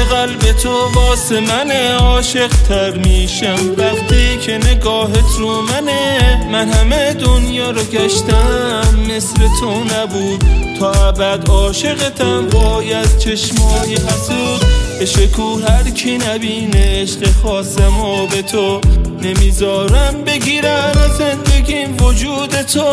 قلب تو واسه منه، عاشق تر میشم وقتی که نگاهت رو منه. من همه دنیا رو گشتم مثل تو نبود، تا ابد عاشقتم وای از چشمای حسود. بشکو هر کی نبینه عشق خاصمو به تو، نمیذارم بگیرن از زندگیم وجود تو.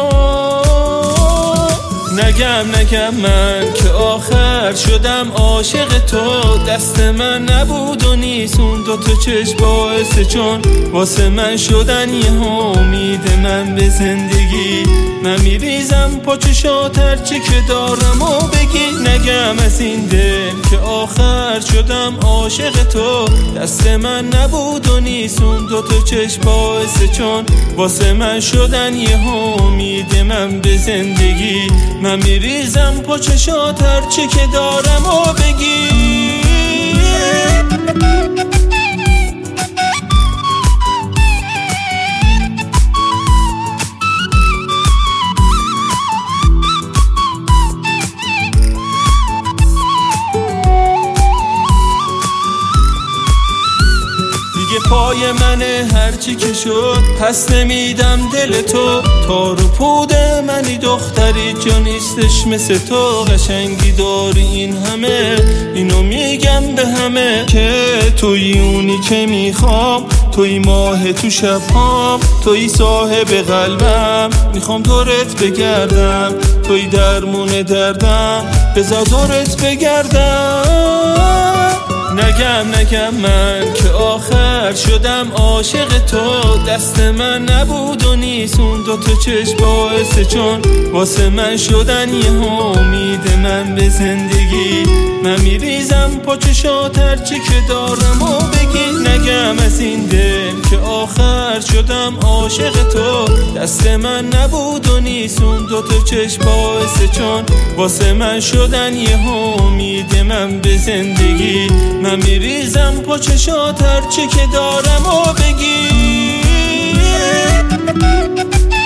نگم من که آخر شدم عاشق تو، دست من نبود و نیست اون دوتا چشم باعثه، چون واسه من شدن یه امید من به زندگی. من میریزم پا چشات هرچی که دارم و بگی. نگم از این دل که آخر شدم عاشق تو، دست من نبود و نیست اون دوتا چشم باعثه، چون واسه من شدن یه امید من به زندگی. من میریزم پا چشات هرچی که دارم و بگی. پای منه هرچی که شد، پس نمیدم دل تو. تار و پود منی دختری جا نیستش مثل تو. قشنگی داری این همه، اینو میگم به همه، که توی اونی که میخوام، توی ماه تو شبهام، توی صاحب قلبم. میخوام دورت بگردم، توی درمون دردم، بذار دورت بگردم. نگم من که آخر شدم عاشق تو، دست من نبود و نیست اون دوتا چشم باعثه، چون واسه من شدن یه امید من به زندگی. من میریزم پا چشات هرچی که دارم و بگی. نگم از این دل که آخر شدم عاشق تو، دست من نبود و نیست اون دوتا چشم باعثه، چون واسه من شدن یه امید من به زندگی. من میریزم پا چشات هرچی که دارم و بگی.